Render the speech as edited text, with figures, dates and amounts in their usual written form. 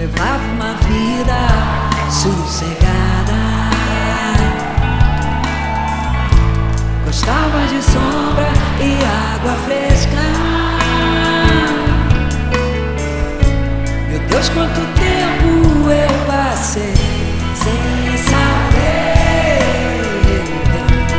levava uma vida sossegada. Gostava de sombra e água fresca. Meu Deus, quanto tempo